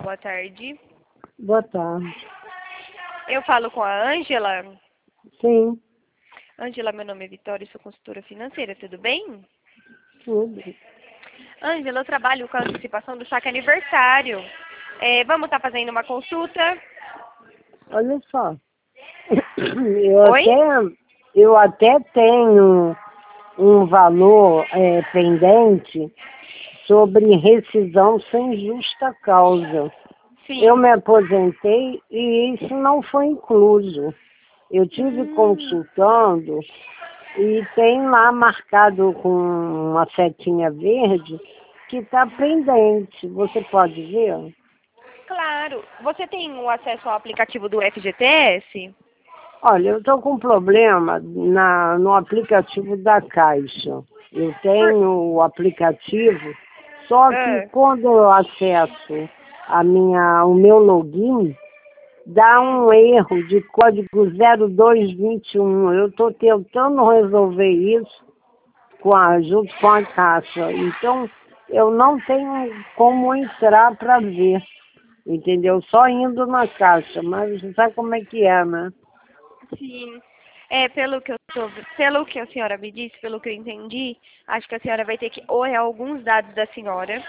boa tarde. Boa tarde. Eu falo com a Ângela. Sim, Ângela, meu nome é Vitória, sou consultora financeira, tudo bem? tudo. Ângela, eu trabalho com a antecipação do saque aniversário. Vamos estar fazendo uma consulta? Olha só. Oi? Eu até tenho um valor pendente sobre rescisão sem justa causa. Sim. Eu me aposentei e isso não foi incluso. Eu tive consultando e tem lá marcado com uma setinha verde que está pendente. Você pode ver? Claro. Você tem o acesso ao aplicativo do FGTS? Olha, eu estou com um problema no aplicativo da Caixa. Eu tenho o aplicativo, só que quando eu acesso o meu login, dá um erro de código 0221. Eu estou tentando resolver isso junto com a Caixa. Então, eu não tenho como entrar para ver, entendeu? Só indo na Caixa, mas você sabe como é que é, né? Sim. Pelo que a senhora me disse, pelo que eu entendi, acho que a senhora vai ter que olhar alguns dados da senhora,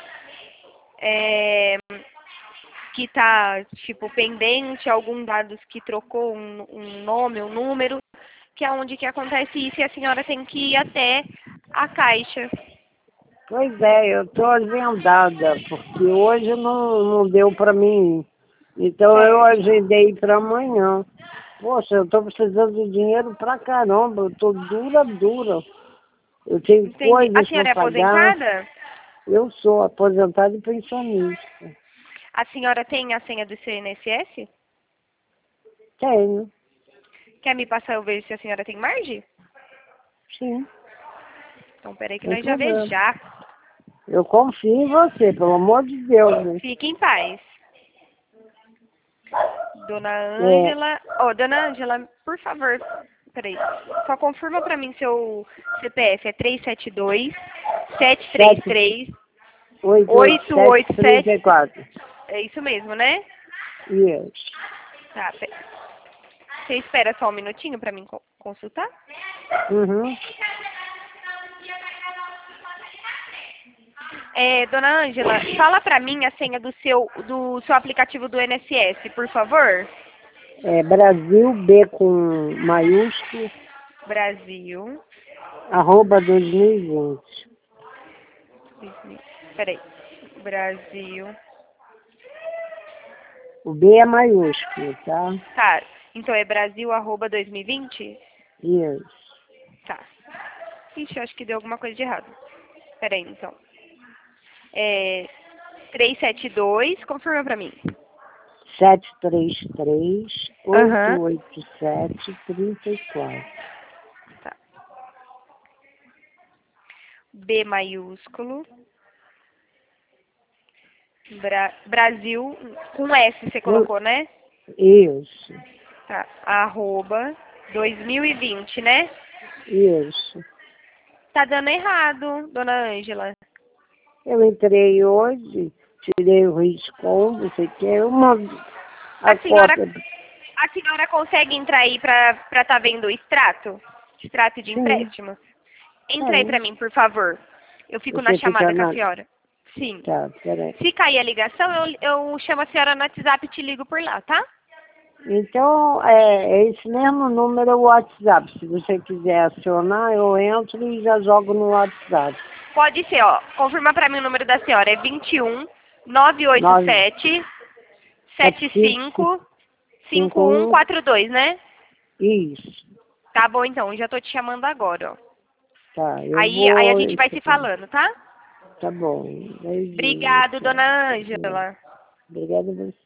que tá, tipo, pendente, alguns dados que trocou um nome, um número, que é onde que acontece isso e a senhora tem que ir até a Caixa. Pois é, eu estou agendada, porque hoje não deu para mim ir. Então eu Certo. agendei para amanhã. Poxa, eu estou precisando de dinheiro pra caramba, eu estou dura. Eu tenho Entendi. A coisas para senhora é pagar. aposentada? Eu sou aposentada e pensionista. A senhora tem a senha do seu INSS? Tenho, Quer me passar eu ver se a senhora tem margem? sim, Então, peraí que sem nós já vê problema. já. Eu confio em você, pelo amor de Deus. Né? Fique em paz. Dona É, Ângela... Dona Ângela, por favor, peraí. Só confirma pra mim seu CPF. É 372 733 887. 887-34. É isso mesmo, né? Isso. Tá, você espera só um minutinho pra mim consultar? Uhum. Dona Ângela, fala pra mim a senha do seu aplicativo do INSS, por favor. É Brasil, B com maiúsculo, Brasil. @2020. Peraí. Brasil. O B é maiúsculo, tá? Tá. Então é Brasil@2020? Isso. Tá. Ixi, eu acho que deu alguma coisa de errado. Peraí, então. 372, confirma pra mim. 733 Aham. 887 34. Tá. B maiúsculo. Brasil, com S você colocou, né? Isso. Tá. @2020, né? Isso. Tá dando errado, dona Ângela. Eu entrei hoje, tirei o risco, não sei o que, A a senhora, cópia. a senhora consegue entrar aí pra tá vendo o extrato? Extrato de Sim, empréstimos? Entra aí pra tem. mim, por favor. Eu fico na Você fica chamada com a na... senhora. Sim. Tá, peraí. Se cair a ligação, eu chamo a senhora no WhatsApp e te ligo por lá, tá? Então, é esse mesmo número é o WhatsApp. Se você quiser acionar, eu entro e já jogo no WhatsApp. Pode ser, ó. Confirma pra mim o número da senhora. É 21 9 987 75 75 51. 5142, né? Isso. Tá bom, então. Eu já tô te chamando agora, ó. Tá, eu Aí a vou. gente vai se falando, tá? Tá bom. Beijinho. Obrigado, Tchau. dona Ângela. Obrigada a você.